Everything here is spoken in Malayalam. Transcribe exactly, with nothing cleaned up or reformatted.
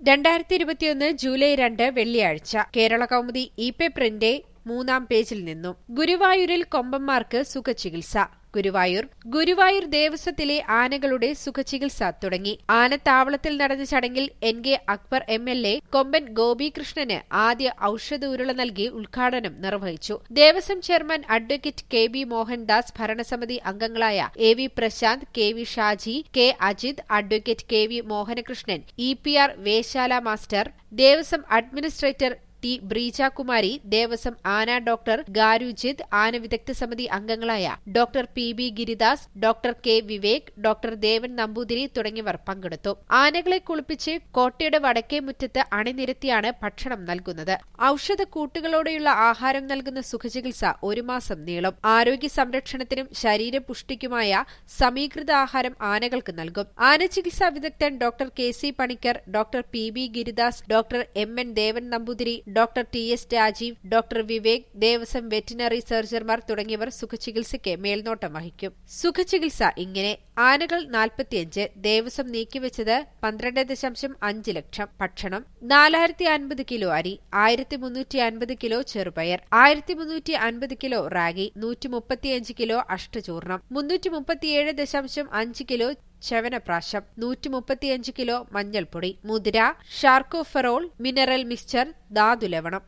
രണ്ടായിരത്തി ഇരുപത്തിയൊന്ന് ജൂലൈ രണ്ട് വെള്ളിയാഴ്ച കേരള കൗമുദി ഇ പേപ്പറിന്റെ മൂന്നാം പേജിൽ നിന്നും ഗുരുവായൂരിൽ കൊമ്പന്മാർക്ക് സുഖചികിത്സ. ഗുരുവായൂർ ഗുരുവായൂർ ദേവസ്വത്തിലെ ആനകളുടെ സുഖചികിത്സ തുടങ്ങി. ആനത്താവളത്തിൽ നടന്ന ചടങ്ങിൽ N K Akbar M L A കൊമ്പൻ ഗോപികൃഷ്ണന് ആദ്യ ഔഷധ ഉരുള നൽകി ഉദ്ഘാടനം നിർവഹിച്ചു. Devaswom chairman advocate K B Mohandas, ഭരണസമിതി അംഗങ്ങളായ A V Prashanth, K V Shaji, K Ajith, advocate K V Mohanakrishnan, E P R Veshala master, Devaswom administrator T Breejakumari, Devaswom ആന ഡോക്ടർ ഗാരുജിത്, ആന വിദഗ്ധ സമിതി അംഗങ്ങളായ doctor P B Giridas, doctor K Vivek, doctor Devan Namboothiri തുടങ്ങിയവർ പങ്കെടുത്തു. ആനകളെ കുളിപ്പിച്ച് കോട്ടയുടെ വടക്കേ മുറ്റത്ത് അണിനിരത്തിയാണ് ഭക്ഷണം നൽകുന്നത്. ഔഷധക്കൂട്ടുകളോടെയുള്ള ആഹാരം നൽകുന്ന സുഖചികിത്സ ഒരു മാസം നീളും. ആരോഗ്യ സംരക്ഷണത്തിനും ശരീരപുഷ്ടിക്കുമായ സമീകൃത ആഹാരം ആനകൾക്ക് നൽകും. ആനചികിത്സാ വിദഗ്ധൻ doctor K C Panicker, doctor P B Giridas, doctor M N Devan Namboothiri, doctor T S Rajeev, doctor Vivek, Devaswom veterinary സർജൻമാർ തുടങ്ങിയവർ സുഖചികിത്സയ്ക്ക് മേൽനോട്ടം വഹിക്കും. സുഖചികിത്സ ഇങ്ങനെ: ആനകൾ നാൽപ്പത്തിയഞ്ച്, ദേവസ്വം നീക്കിവെച്ചത് പന്ത്രണ്ട് ദശാംശം അഞ്ച് ലക്ഷം. ഭക്ഷണം നാലായിരത്തി അൻപത് കിലോ അരി, ആയിരത്തി മുന്നൂറ്റി അൻപത് കിലോ ചെറുപയർ, ആയിരത്തി മുന്നൂറ്റി അൻപത് കിലോ റാഗി, നൂറ്റി മുപ്പത്തിയഞ്ച് കിലോ അഷ്ടചൂർണം, മുന്നൂറ്റി മുപ്പത്തിയേഴ് ദശാംശം അഞ്ച് കിലോ ചവനപ്രാശം, നൂറ്റി മുപ്പത്തിയഞ്ച് കിലോ മഞ്ഞൾപ്പൊടി, മുതിര, ഷാർക്കോഫെറോൾ, മിനറൽ മിക്സ്ചർ, ധാതുലവണം.